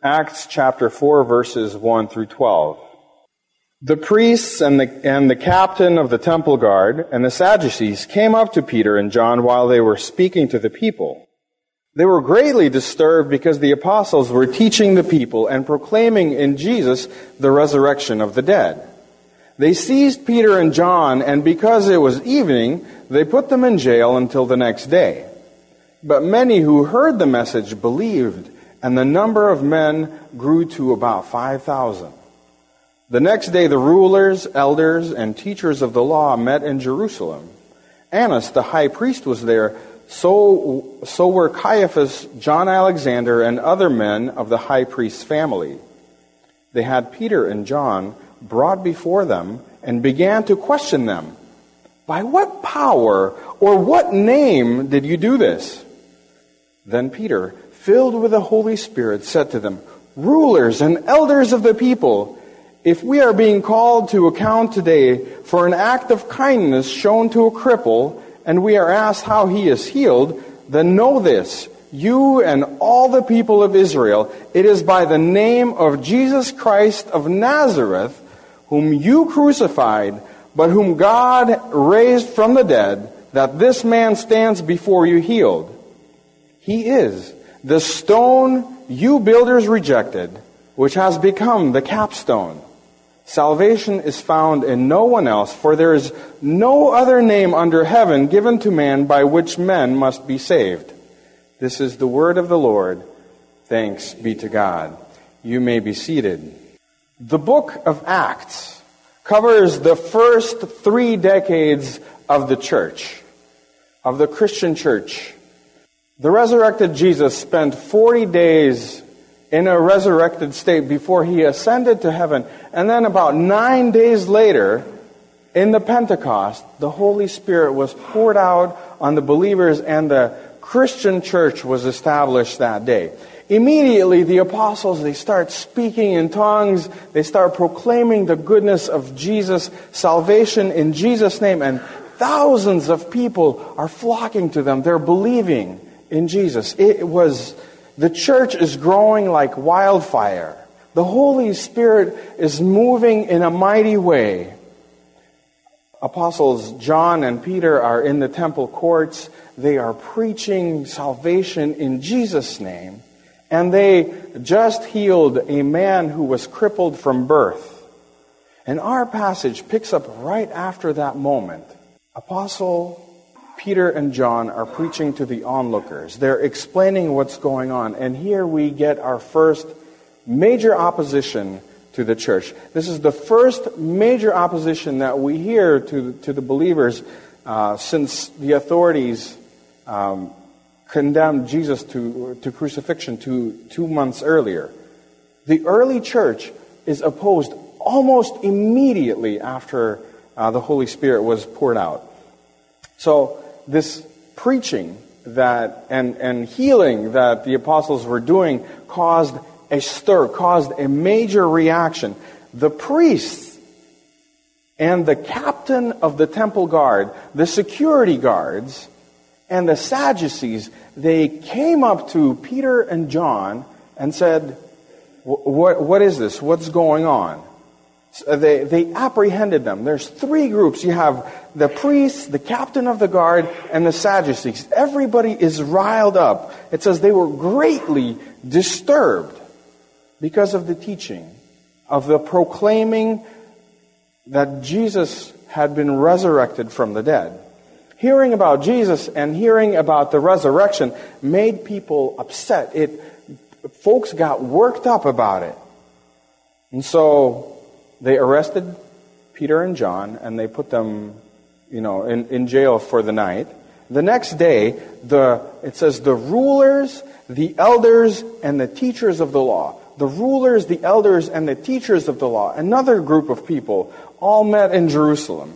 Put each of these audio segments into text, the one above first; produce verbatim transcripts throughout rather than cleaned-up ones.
Acts chapter four, verses one through twelve. The priests and the, and the captain of the temple guard and the Sadducees came up to Peter and John while they were speaking to the people. They were greatly disturbed because the apostles were teaching the people and proclaiming in Jesus the resurrection of the dead. They seized Peter and John, and because it was evening, they put them in jail until the next day. But many who heard the message believed, and the number of men grew to about five thousand. The next day the rulers, elders, and teachers of the law met in Jerusalem. Annas, the high priest, was there. So, so were Caiaphas, John Alexander, and other men of the high priest's family. They had Peter and John brought before them and began to question them. By what power or what name did you do this? Then Peter, filled with the Holy Spirit, said to them, Rulers and elders of the people, if we are being called to account today for an act of kindness shown to a cripple, and we are asked how he is healed, then know this, you and all the people of Israel, it is by the name of Jesus Christ of Nazareth, whom you crucified, but whom God raised from the dead, that this man stands before you healed. He is the stone you builders rejected, which has become the capstone. Salvation is found in no one else, for there is no other name under heaven given to man by which men must be saved. This is the word of the Lord. Thanks be to God. You may be seated. The book of Acts covers the first three decades of the church, of the Christian church. The resurrected Jesus spent forty days in a resurrected state before he ascended to heaven. And then about nine days later, in the Pentecost, the Holy Spirit was poured out on the believers and the Christian church was established that day. Immediately, the apostles, they start speaking in tongues. They start proclaiming the goodness of Jesus, salvation in Jesus' name. And thousands of people are flocking to them. They're believing in Jesus. It was... The church is growing like wildfire. The Holy Spirit is moving in a mighty way. Apostles John and Peter are in the temple courts. They are preaching salvation in Jesus' name. And they just healed a man who was crippled from birth. And our passage picks up right after that moment. Apostle Peter and John are preaching to the onlookers. They're explaining what's going on. And here we get our first major opposition to the church. This is the first major opposition that we hear to, to the believers uh, since the authorities um, condemned Jesus to, to crucifixion two, two months earlier. The early church is opposed almost immediately after uh, the Holy Spirit was poured out. So this preaching that and, and healing that the apostles were doing caused a stir, caused a major reaction. The priests and the captain of the temple guard, the security guards, and the Sadducees, they came up to Peter and John and said, what, what is this? What's going on? So they, they apprehended them. There's three groups. You have the priests, the captain of the guard, and the Sadducees. Everybody is riled up. It says they were greatly disturbed because of the teaching, of the proclaiming that Jesus had been resurrected from the dead. Hearing about Jesus and hearing about the resurrection made people upset. It, folks got worked up about it. And so they arrested Peter and John, and they put them, you know, in, in jail for the night. The next day, the it says the rulers, the elders, and the teachers of the law. The rulers, the elders, and the teachers of the law, another group of people, all met in Jerusalem.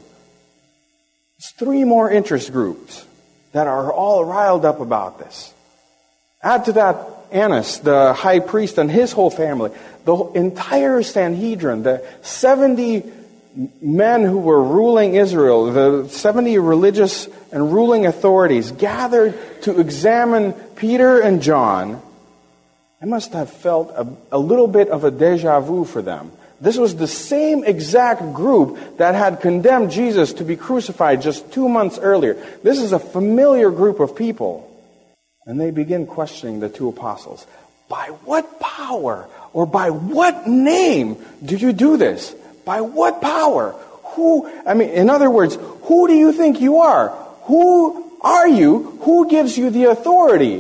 It's three more interest groups that are all riled up about this. Add to that Annas, the high priest, and his whole family. The entire Sanhedrin, the seventy men who were ruling Israel, the seventy religious and ruling authorities gathered to examine Peter and John It must have felt a, a little bit of a deja vu for them. This was the same exact group that had condemned Jesus to be crucified just two months earlier. This is a familiar group of people. And they begin questioning the two apostles. By what power or by what name do you do this? By what power? Who, I mean, in other words, who do you think you are? Who are you? Who gives you the authority?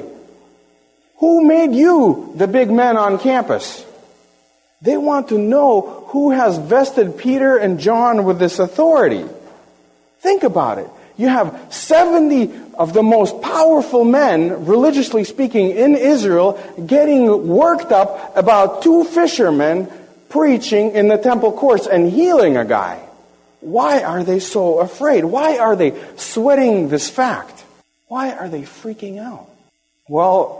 Who made you the big man on campus? They want to know who has vested Peter and John with this authority. Think about it. You have seventy of the most powerful men, religiously speaking, in Israel, getting worked up about two fishermen preaching in the temple courts and healing a guy. Why are they so afraid? Why are they sweating this fact? Why are they freaking out? Well,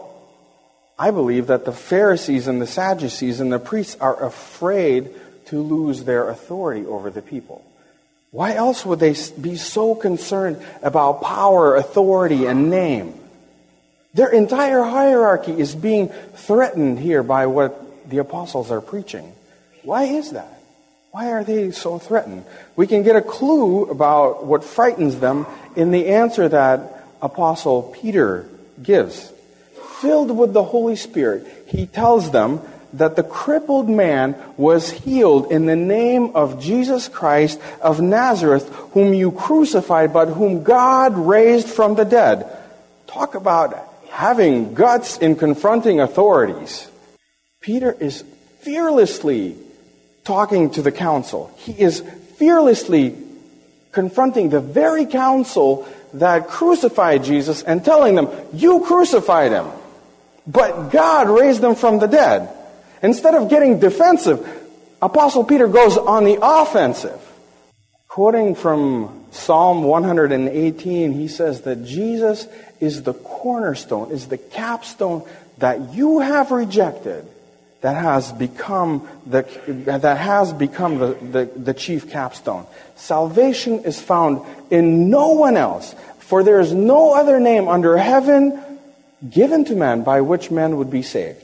I believe that the Pharisees and the Sadducees and the priests are afraid to lose their authority over the people. Why else would they be so concerned about power, authority, and name? Their entire hierarchy is being threatened here by what the apostles are preaching. Why is that? Why are they so threatened? We can get a clue about what frightens them in the answer that Apostle Peter gives. Filled with the Holy Spirit, he tells them that the crippled man was healed in the name of Jesus Christ of Nazareth, whom you crucified, but whom God raised from the dead. Talk about having guts in confronting authorities. Peter is fearlessly talking to the council. He is fearlessly confronting the very council that crucified Jesus and telling them, you crucified him, but God raised him from the dead. Instead of getting defensive, Apostle Peter goes on the offensive. Quoting from Psalm one eighteen, he says that Jesus is the cornerstone, is the capstone that you have rejected, that has become the that has become the, the, the chief capstone. Salvation is found in no one else, for there is no other name under heaven given to man by which man would be saved.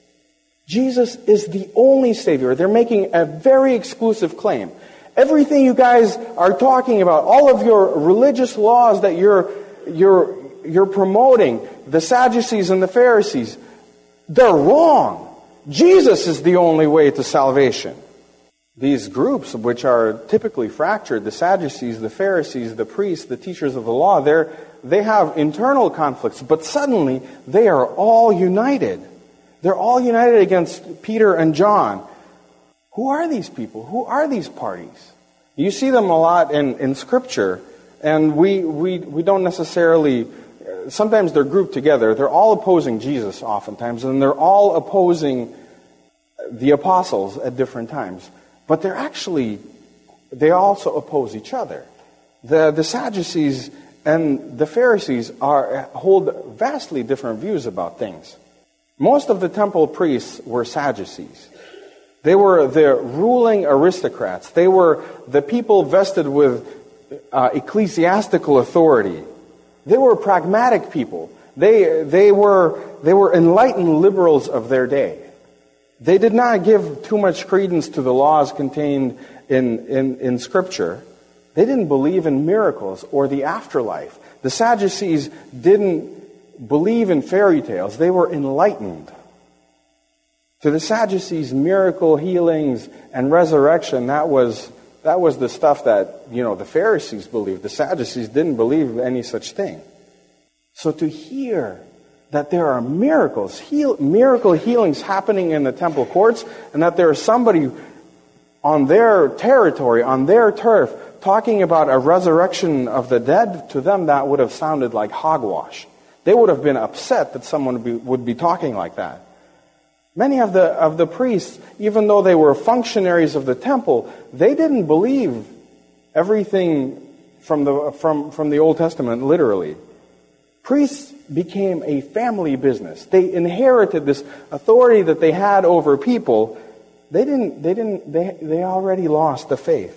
Jesus is the only Savior. They're making a very exclusive claim. Everything you guys are talking about, all of your religious laws that you're you're you're promoting, the Sadducees and the Pharisees, they're wrong. Jesus is the only way to salvation. These groups, which are typically fractured, the Sadducees, the Pharisees, the priests, the teachers of the law, they're, they have internal conflicts, but suddenly they are all united. They're all united against Peter and John. Who are these people? Who are these parties? You see them a lot in, in Scripture, and we, we, we don't necessarily... Sometimes they're grouped together. They're all opposing Jesus oftentimes, and they're all opposing the apostles at different times. But they're actually, they also oppose each other. The, the Sadducees and the Pharisees are hold vastly different views about things. Most of the temple priests were Sadducees. They were the ruling aristocrats. They were the people vested with uh, ecclesiastical authority. They were pragmatic people. They, they were, they were enlightened liberals of their day. They did not give too much credence to the laws contained in, in, in Scripture. They didn't believe in miracles or the afterlife. The Sadducees didn't believe in fairy tales. They were enlightened. To the Sadducees, miracle, healings, and resurrection, that was that was the stuff that, you know, the Pharisees believed. The Sadducees didn't believe any such thing. So to hear that there are miracles, heal, miracle healings happening in the temple courts, and that there is somebody on their territory, on their turf, talking about a resurrection of the dead, to them that would have sounded like hogwash. They would have been upset that someone would be, would be talking like that. Many of the of the priests, even though they were functionaries of the temple, they didn't believe everything from the from, from the Old Testament literally. Priests became a family business. They inherited this authority that they had over people. They didn't they didn't they they already lost the faith.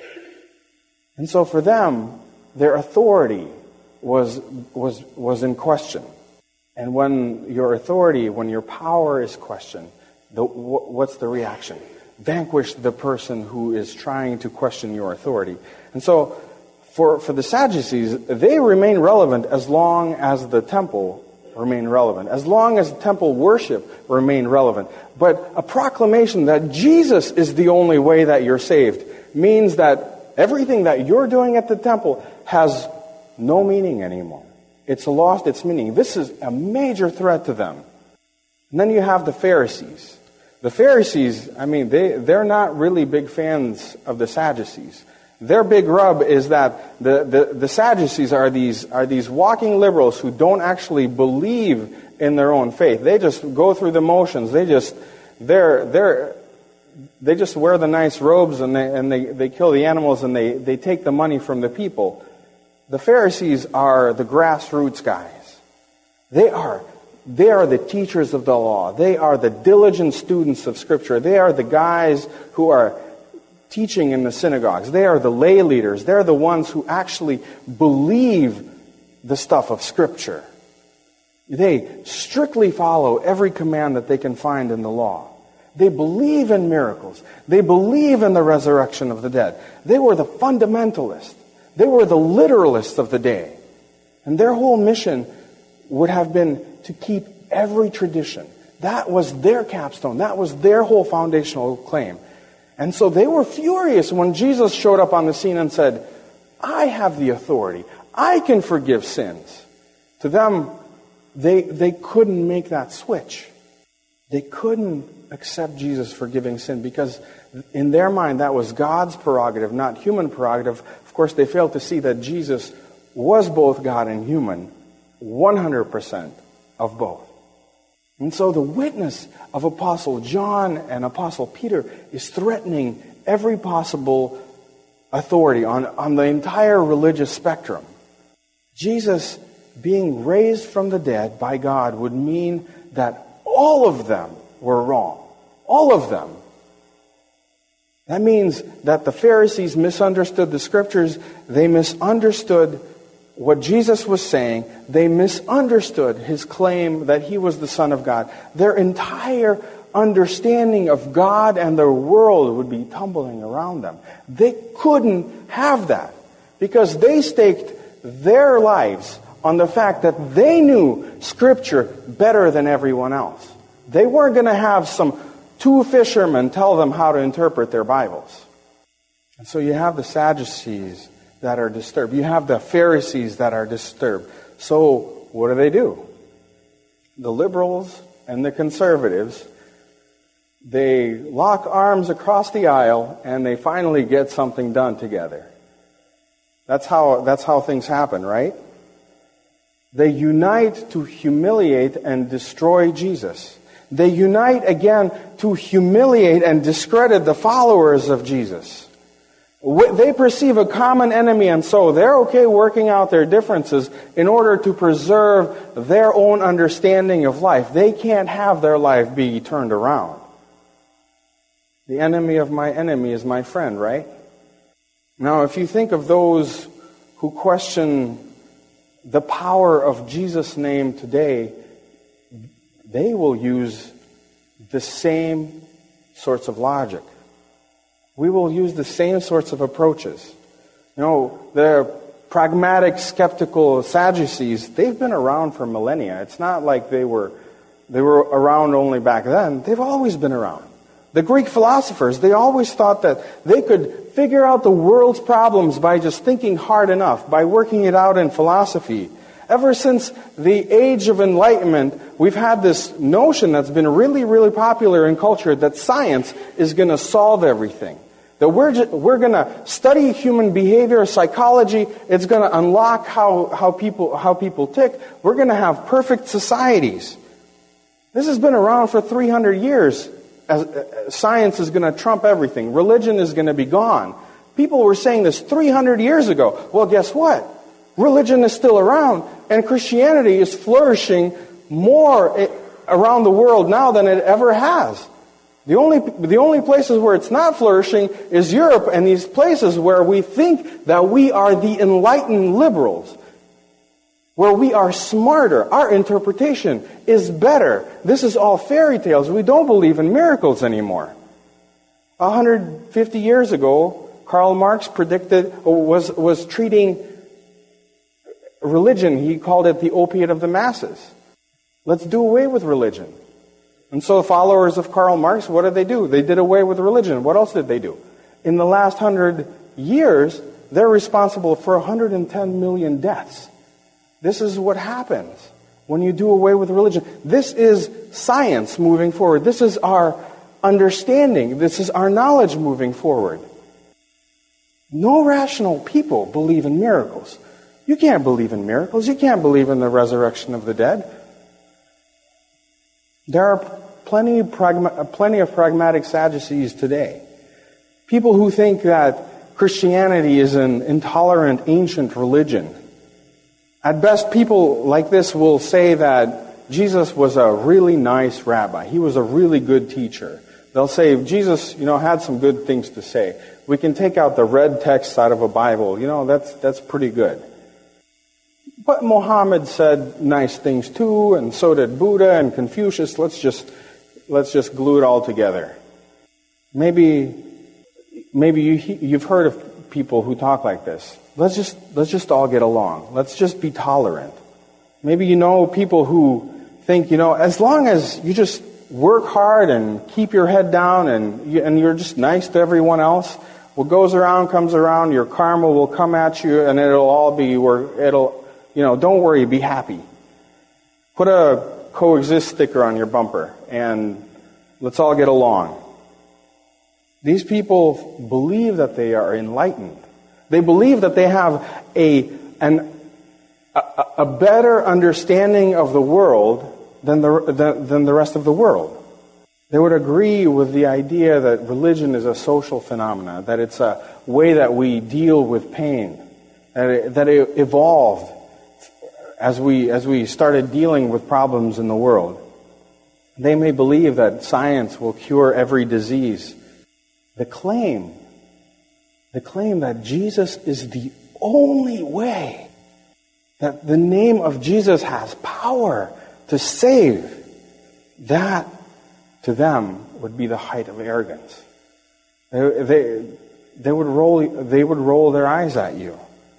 And so for them, their authority was was was in question. And when your authority, when your power is questioned, the, what's the reaction? Vanquish the person who is trying to question your authority. And so, for, for the Sadducees, they remain relevant as long as the temple remained relevant, as long as temple worship remained relevant. But a proclamation that Jesus is the only way that you're saved means that everything that you're doing at the temple has no meaning anymore. It's lost its meaning. This is a major threat to them. And then you have the Pharisees. The Pharisees, I mean, they, they're not really big fans of the Sadducees. Their big rub is that the, the, the Sadducees are these, are these walking liberals who don't actually believe in their own faith. They just go through the motions. They just, they're, they're, they just wear the nice robes and they, and they, they kill the animals and they, they take the money from the people. The Pharisees are the grassroots guys. They are, they are the teachers of the law. They are the diligent students of Scripture. They are the guys who are teaching in the synagogues. They are the lay leaders. They're the ones who actually believe the stuff of Scripture. They strictly follow every command that they can find in the law. They believe in miracles. They believe in the resurrection of the dead. They were the fundamentalists. They were the literalists of the day. And their whole mission would have been to keep every tradition. That was their capstone. That was their whole foundational claim. And so they were furious when Jesus showed up on the scene and said, I have the authority. I can forgive sins. To them, they, they couldn't make that switch. They couldn't accept Jesus forgiving sin because in their mind that was God's prerogative, not human prerogative. Of course, they failed to see that Jesus was both God and human, one hundred percent of both. And so the witness of Apostle John and Apostle Peter is threatening every possible authority on, on the entire religious spectrum. Jesus being raised from the dead by God would mean that all of them were wrong. All of them. That means that the Pharisees misunderstood the Scriptures. They misunderstood what Jesus was saying. They misunderstood His claim that He was the Son of God. Their entire understanding of God and the world would be tumbling around them. They couldn't have that because they staked their lives on the fact that they knew Scripture better than everyone else. They weren't going to have some two fishermen tell them how to interpret their Bibles. And so you have the Sadducees that are disturbed. You have the Pharisees that are disturbed. So what do they do? The liberals and the conservatives, they lock arms across the aisle and they finally get something done together. That's how, that's how things happen, right? They unite to humiliate and destroy Jesus. They unite again to humiliate and discredit the followers of Jesus. They perceive a common enemy, and so they're okay working out their differences in order to preserve their own understanding of life. They can't have their life be turned around. The enemy of my enemy is my friend, right? Now, if you think of those who question the power of Jesus' name today, they will use the same sorts of logic. We will use the same sorts of approaches. You know, the pragmatic, skeptical Sadducees, they've been around for millennia. It's not like they were they were around only back then. They've always been around. The Greek philosophers, they always thought that they could figure out the world's problems by just thinking hard enough, by working it out in philosophy. Ever since the age of enlightenment, we've had this notion that's been really, really popular in culture that science is going to solve everything. That we're just, we're going to study human behavior, psychology. It's going to unlock how, how people how people tick. We're going to have perfect societies. This has been around for three hundred years. As, uh, science is going to trump everything. Religion is going to be gone. People were saying this three hundred years ago. Well, guess what? Religion is still around, and Christianity is flourishing more around the world now than it ever has. The only, the only places where it's not flourishing is Europe and these places where we think that we are the enlightened liberals. where we are smarter. Our interpretation is better. This is all fairy tales. We don't believe in miracles anymore. one hundred fifty years ago, Karl Marx predicted, or was, was treating religion, he called it the opiate of the masses. Let's do away with religion. And so followers of Karl Marx, what did they do? They did away with religion. What else did they do? In the last hundred years, they're responsible for one hundred ten million deaths. This is what happens when you do away with religion. This is science moving forward. This is our understanding. This is our knowledge moving forward. No rational people believe in miracles. You can't believe in miracles. You can't believe in the resurrection of the dead. There are plenty, pragma- plenty of pragmatic Sadducees today. People who think that Christianity is an intolerant, ancient religion. At best, people like this will say that Jesus was a really nice rabbi. He was a really good teacher. They'll say, Jesus, you know, had some good things to say. We can take out the red text out of a Bible. You know, that's that's pretty good. But Muhammad said nice things too, and so did Buddha and Confucius. Let's just let's just glue it all together. Maybe maybe you you've heard of people who talk like this. Let's just let's just all get along. Let's just be tolerant. Maybe you know people who think, you know, as long as you just work hard and keep your head down and you, and you're just nice to everyone else, what goes around comes around. Your karma will come at you, and it'll all be where it'll. You know, don't worry, be happy. Put a coexist sticker on your bumper and let's all get along. These people believe that they are enlightened. They believe that they have a an a, a better understanding of the world than the than, than the rest of the world. They would agree with the idea that religion is a social phenomenon, that it's a way that we deal with pain, that it, that it evolved as we as we started dealing with problems in the world. They may believe that science will cure every disease. The claim, the claim that Jesus is the only way, that the name of Jesus has power to save, that to them would be the height of arrogance. They, they, they would roll they would roll their eyes at you.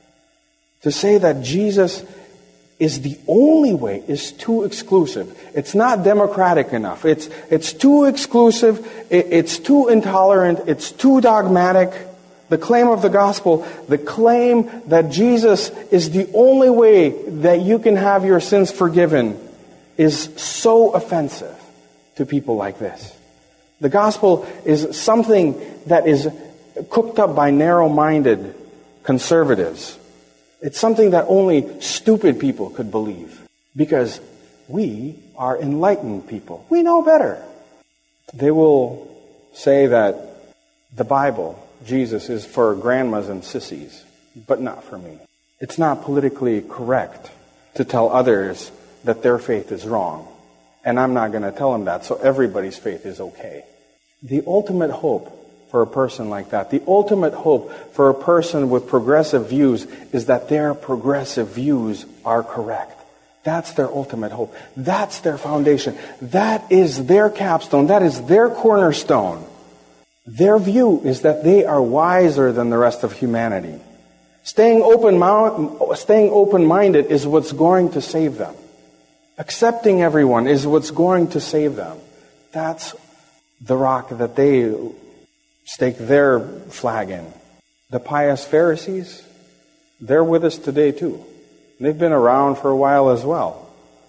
To say that Jesus is the only way is too exclusive. It's not democratic enough. It's it's too exclusive. It, it's too intolerant. It's too dogmatic. The claim of the gospel, the claim that Jesus is the only way that you can have your sins forgiven, is so offensive to people like this. The gospel is something that is cooked up by narrow-minded conservatives. It's something that only stupid people could believe, because we are enlightened people. We know better. They will say that the Bible, Jesus, is for grandmas and sissies, but not for me. It's not politically correct to tell others that their faith is wrong, and I'm not going to tell them that, so everybody's faith is okay. The ultimate hope for a person like that, the ultimate hope for a person with progressive views, is that their progressive views are correct. That's their ultimate hope. That's their foundation. That is their capstone. That is their cornerstone. Their view is that they are wiser than the rest of humanity. Staying open, staying open-minded is what's going to save them. Accepting everyone is what's going to save them. That's the rock that they stake their flag in. The pious Pharisees, they're with us today too. They've been around for a while as well.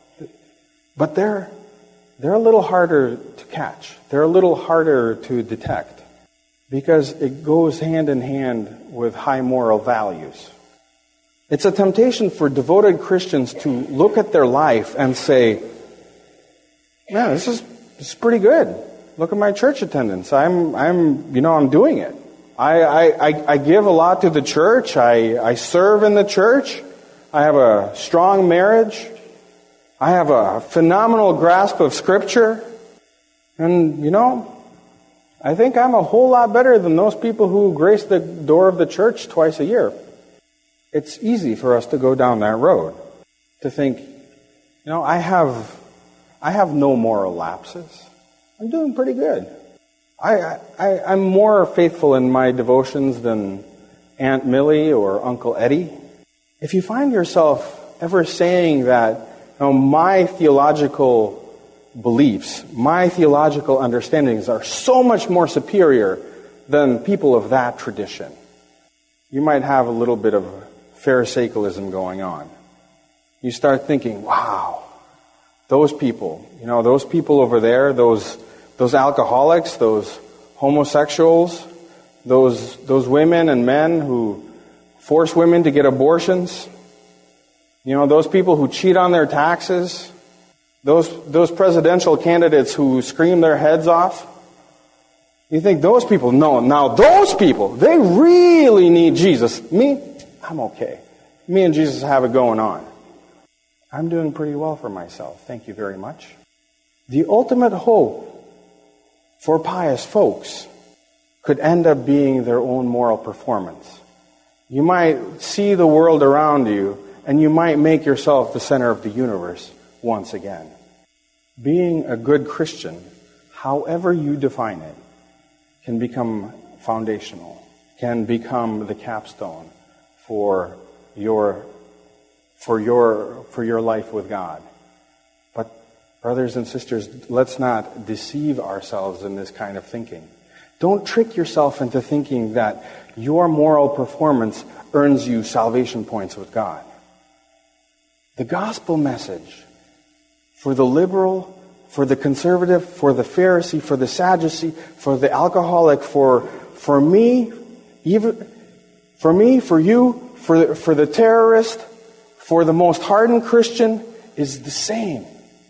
But they're they're a little harder to catch. They're a little harder to detect, because it goes hand in hand with high moral values. It's a temptation for devoted Christians to look at their life and say, "Man, this is this is pretty good. Look at my church attendance. I'm, I'm, you know, I'm doing it. I, I, I, I give a lot to the church. I, I serve in the church. I have a strong marriage. I have a phenomenal grasp of Scripture. And, you know, I think I'm a whole lot better than those people who grace the door of the church twice a year." It's easy for us to go down that road. to think, you know, I have, I have no moral lapses. I'm doing pretty good. I, I, I'm more faithful in my devotions than Aunt Millie or Uncle Eddie. If you find yourself ever saying that, you know, my theological beliefs, my theological understandings are so much more superior than people of that tradition, you might have a little bit of Pharisaicalism going on. You start thinking, wow, those people, you know, those people over there, those those alcoholics, those homosexuals, those those women and men who force women to get abortions, you know, those people who cheat on their taxes, those those presidential candidates who scream their heads off. You think those people, no, now those people, they really need Jesus. Me, I'm okay. Me and Jesus have it going on. I'm doing pretty well for myself. Thank you very much. The ultimate hope for pious folks could end up being their own moral performance. You might see the world around you, and you might make yourself the center of the universe once again. Being a good Christian, however you define it, can become foundational, can become the capstone for your for your for your life with God. But brothers and sisters, let's not deceive ourselves in this kind of thinking. Don't trick yourself into thinking that your moral performance earns you salvation points with God. The gospel message for the liberal, for the conservative, for the Pharisee, for the Sadducee, for the alcoholic, for for me, even for me, for you, for for the terrorist, for the most hardened Christian, is the same.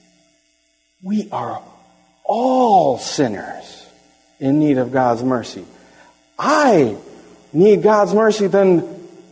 We are all sinners in need of God's mercy. I need God's mercy than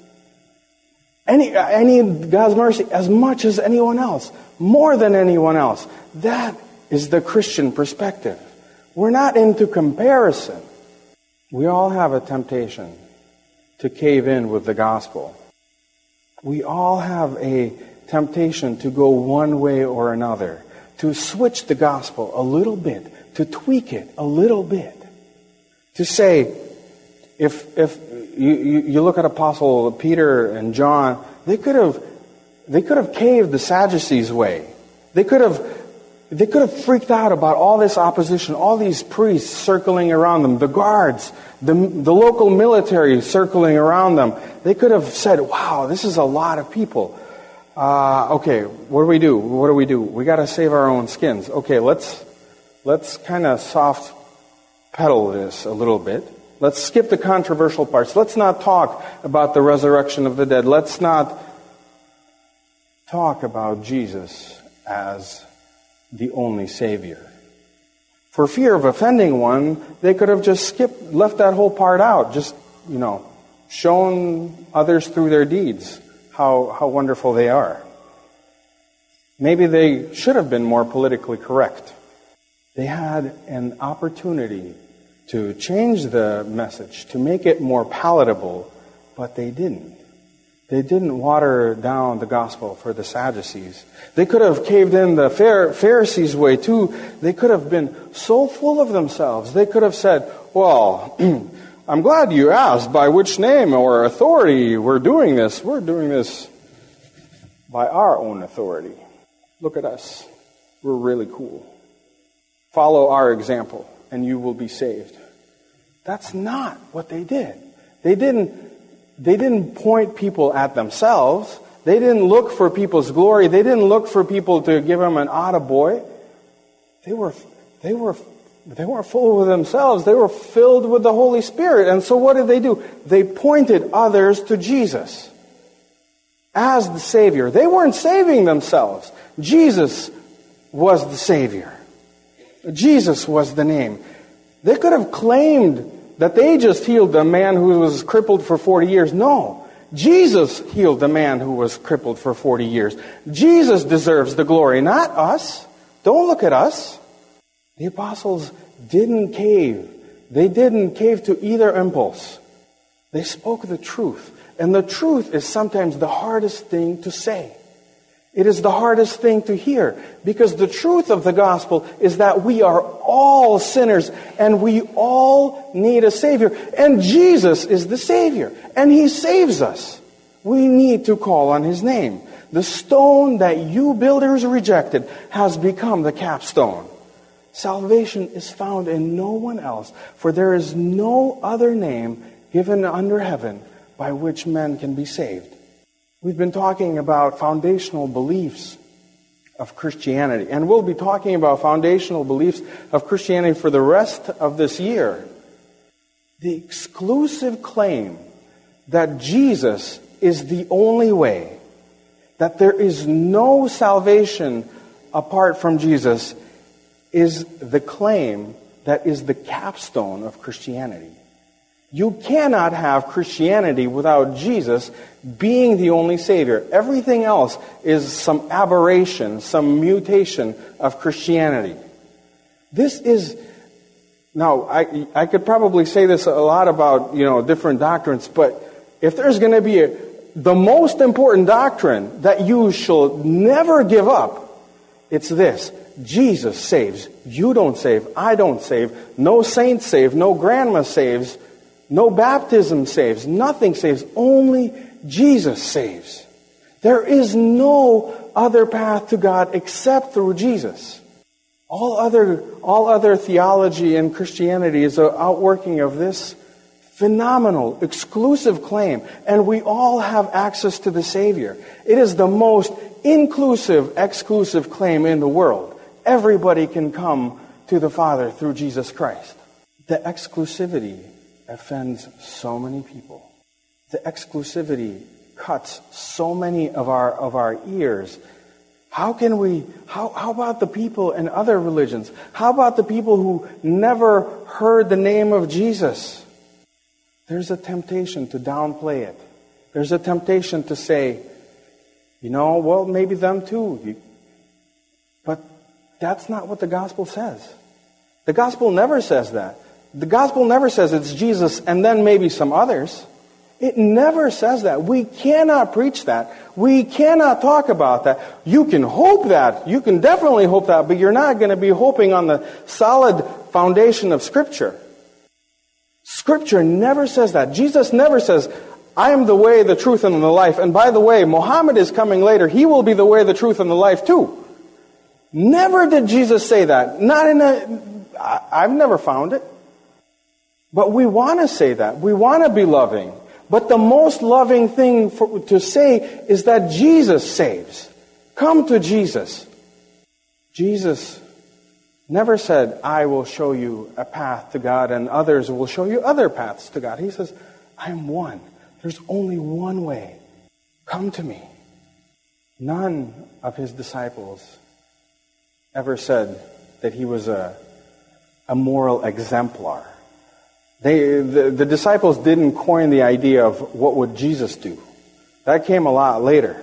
any I need God's mercy as much as anyone else, more than anyone else. That is the Christian perspective. We're not into comparison. We all have a temptation to cave in with the gospel. We all have a temptation to go one way or another, to switch the gospel a little bit, to tweak it a little bit, to say, if if you, you, you look at Apostle Peter and John, they could have they could have caved the Sadducees' way. They could have they could have freaked out about all this opposition, all these priests circling around them, the guards, the the local military circling around them. They could have said, "Wow, this is a lot of people. Uh, okay, what do we do? What do we do? We got to save our own skins. Okay, let's let's kind of soft pedal this a little bit. Let's skip the controversial parts. Let's not talk about the resurrection of the dead. Let's not talk about Jesus as the only Savior." For fear of offending one, they could have just skipped, left that whole part out. Just, you know, shown others through their deeds how, how wonderful they are. Maybe they should have been more politically correct. They had an opportunity to change the message, to make it more palatable, but they didn't. They didn't water down the gospel for the Sadducees. They could have caved in the Pharisees' way too. They could have been so full of themselves. They could have said, well, I'm glad you asked by which name or authority we're doing this. We're doing this by our own authority. Look at us. We're really cool. Follow our example and you will be saved. That's not what they did. They didn't They didn't point people at themselves. They didn't look for people's glory. They didn't look for people to give them an attaboy. They were, they were, they weren't full of themselves. They were filled with the Holy Spirit. And so what did they do? They pointed others to Jesus as the Savior. They weren't saving themselves. Jesus was the Savior. Jesus was the name. They could have claimed that they just healed the man who was crippled for forty years. No. Jesus healed the man who was crippled for forty years. Jesus deserves the glory, not us. Don't look at us. The apostles didn't cave. They didn't cave to either impulse. They spoke the truth. And the truth is sometimes the hardest thing to say. It is the hardest thing to hear, because the truth of the gospel is that we are all sinners and we all need a Savior. And Jesus is the Savior, and He saves us. We need to call on His name. The stone that you builders rejected has become the capstone. Salvation is found in no one else, for there is no other name given under heaven by which men can be saved. We've been talking about foundational beliefs of Christianity, and we'll be talking about foundational beliefs of Christianity for the rest of this year. The exclusive claim that Jesus is the only way, that there is no salvation apart from Jesus, is the claim that is the capstone of Christianity. You cannot have Christianity without Jesus being the only Savior. Everything else is some aberration, some mutation of Christianity. This is, now, I, I could probably say this a lot about, you know, different doctrines, but if there's going to be a, the most important doctrine that you shall never give up, it's this: Jesus saves. You don't save. I don't save. No saint saves. No grandma saves. No baptism saves. Nothing saves. Only Jesus saves. There is no other path to God except through Jesus. All other, all other theology in Christianity is an outworking of this phenomenal, exclusive claim. And we all have access to the Savior. It is the most inclusive, exclusive claim in the world. Everybody can come to the Father through Jesus Christ. The exclusivity offends so many people. The exclusivity cuts so many of our of our ears. How can we, how, how about the people in other religions? How about the people who never heard the name of Jesus? There's a temptation to downplay it. There's a temptation to say, you know, well, maybe them too. But that's not what the gospel says. The gospel never says that. The gospel never says it's Jesus and then maybe some others. It never says that. We cannot preach that. We cannot talk about that. You can hope that. You can definitely hope that, but you're not going to be hoping on the solid foundation of Scripture. Scripture never says that. Jesus never says, I am the way, the truth, and the life. And by the way, Muhammad is coming later. He will be the way, the truth, and the life too. Never did Jesus say that. Not in a, I've never found it. But we want to say that. We want to be loving. But the most loving thing for, to say is that Jesus saves. Come to Jesus. Jesus never said, I will show you a path to God and others will show you other paths to God. He says, I am one. There's only one way. Come to me. None of his disciples ever said that he was a, a moral exemplar. They, the, the disciples didn't coin the idea of what would Jesus do. That came a lot later.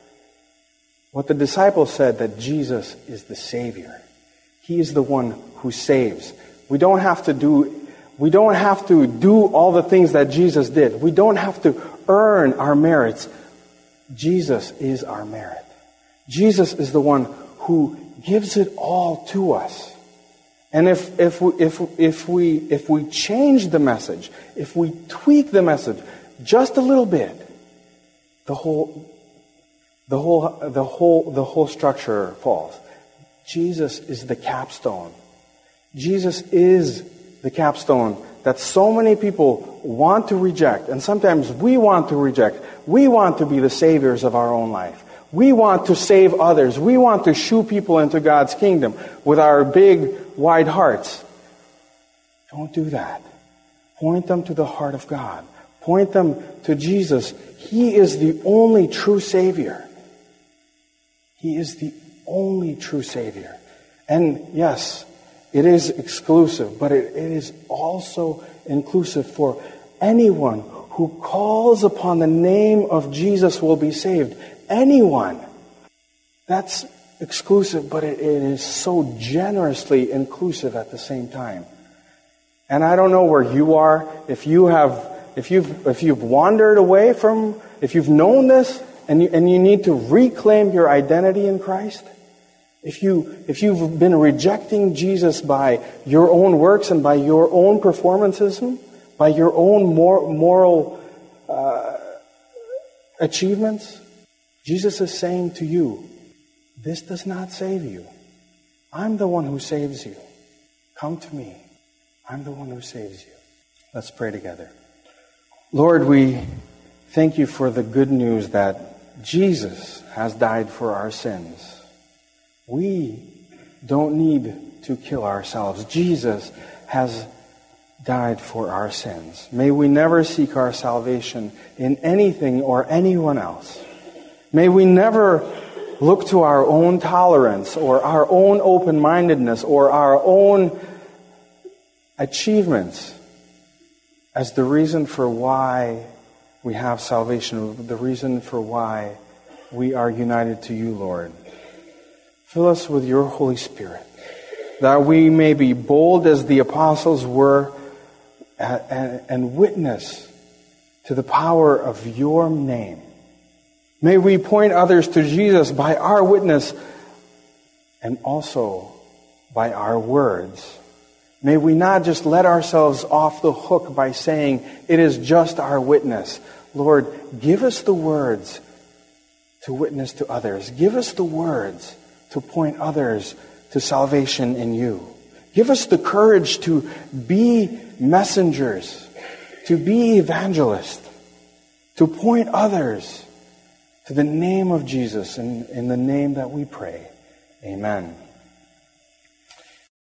What the disciples said, that Jesus is the Savior. He is the one who saves. We don't have to do, we don't have to do all the things that Jesus did. We don't have to earn our merits. Jesus is our merit. Jesus is the one who gives it all to us. And if if we, if if we if we change the message, if we tweak the message just a little bit, the whole the whole the whole the whole structure falls. Jesus is the capstone. Jesus is the capstone that so many people want to reject, and sometimes we want to reject. We want to be the saviors of our own life. We want to save others. We want to shoo people into God's kingdom with our big, wide hearts. Don't do that. Point them to the heart of God. Point them to Jesus. He is the only true Savior. He is the only true Savior. And yes, it is exclusive, but it, it is also inclusive for anyone who calls upon the name of Jesus will be saved. Anyone. That's exclusive, but it, it is so generously inclusive at the same time. And I don't know where you are, if you have, if you've, if you've wandered away from, if you've known this and you, and you need to reclaim your identity in Christ, if you if you've been rejecting Jesus by your own works and by your own performances, by your own mor- moral uh, achievements, Jesus is saying to you, this does not save you. I'm the one who saves you. Come to me. I'm the one who saves you. Let's pray together. Lord, we thank you for the good news that Jesus has died for our sins. We don't need to kill ourselves. Jesus has died for our sins. May we never seek our salvation in anything or anyone else. May we never look to our own tolerance or our own open-mindedness or our own achievements as the reason for why we have salvation, the reason for why we are united to you, Lord. Fill us with your Holy Spirit, that we may be bold as the apostles were and, and witness to the power of your name. May we point others to Jesus by our witness and also by our words. May we not just let ourselves off the hook by saying it is just our witness. Lord, give us the words to witness to others. Give us the words to point others to salvation in you. Give us the courage to be messengers, to be evangelists, to point others to the name of Jesus, and in the name that we pray. Amen.